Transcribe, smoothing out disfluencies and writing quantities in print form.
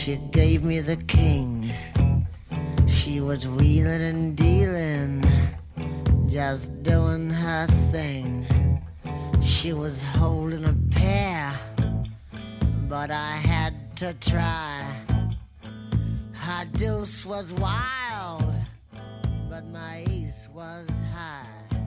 She gave me the king. She was wheeling and dealing, just doing her thing. She was holding a pair, but I had to try. Her deuce was wild, but my ace was high.